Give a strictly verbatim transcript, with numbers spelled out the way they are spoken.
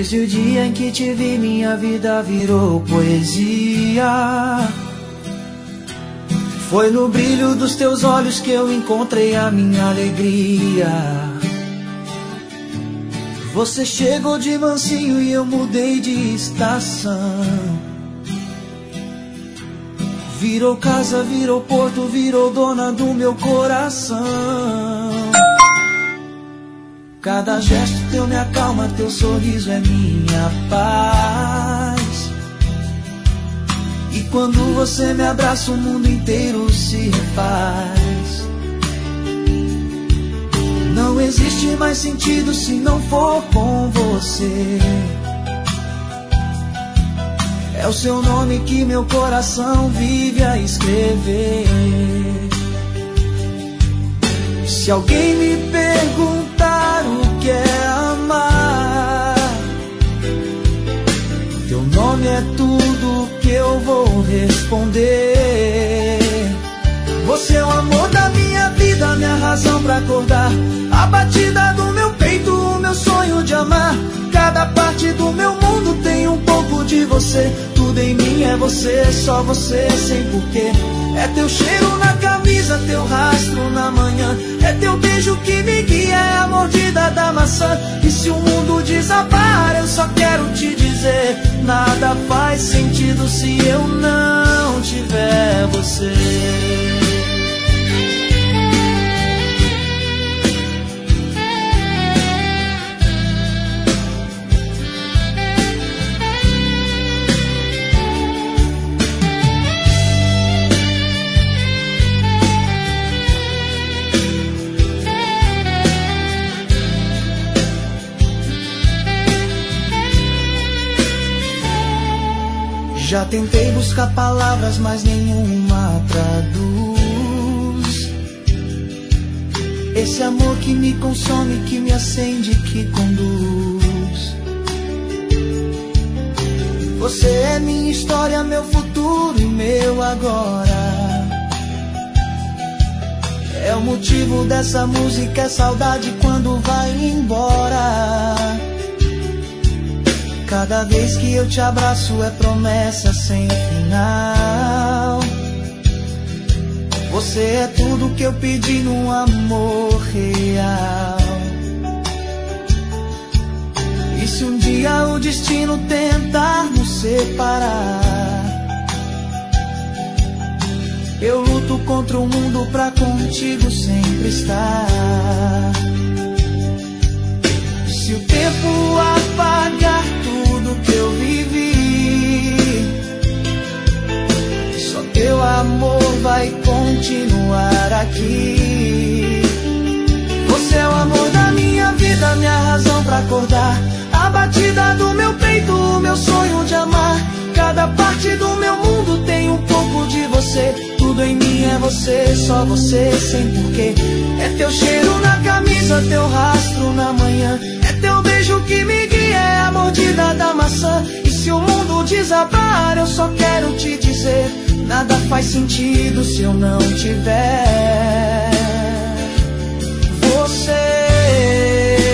Desde o dia em que te vi, minha vida virou poesia. Foi no brilho dos teus olhos que eu encontrei a minha alegria. Você chegou de mansinho e eu mudei de estação. Virou casa, virou porto, virou dona do meu coração. Cada gesto teu me acalma, teu sorriso é minha paz. E quando você me abraça, o mundo inteiro se refaz. Não existe mais sentido se não for com você. É o seu nome que meu coração vive a escrever. Se alguém me perguntar o que é amar, teu nome é tudo que eu vou responder. Você é o amor da minha vida, minha razão pra acordar, a batida do meu peito, o meu sonho de amar. Cada parte do meu mundo tem um pouco de você. Tudo em mim é você, só você, sem porquê. É teu cheiro na camisa, teu rastro na manhã. É teu beijo que me guia, é a mordida da maçã. E se o mundo desabar, eu só quero te dizer: nada faz sentido se eu não tiver você. Já tentei buscar palavras, mas nenhuma traduz esse amor que me consome, que me acende, que conduz. Você é minha história, meu futuro e meu agora. É o motivo dessa música, é saudade quando vai embora. Cada vez que eu te abraço é promessa sem final. Você é tudo que eu pedi num amor real. E se um dia o destino tentar nos separar, eu luto contra o mundo pra contigo sempre estar. Se o tempo apagar tudo que eu vivi, só teu amor vai continuar aqui. Você é o amor da minha vida, minha razão pra acordar, a batida do meu peito, o meu sonho de amar. Cada parte do meu mundo tem um pouco de você. Tudo em mim é você, só você, sem porquê. É teu cheiro na camisa, teu rastro na manhã. É teu beijo que me guia, é a mordida da maçã. E se o mundo desabar, eu só quero te dizer: nada faz sentido se eu não tiver você.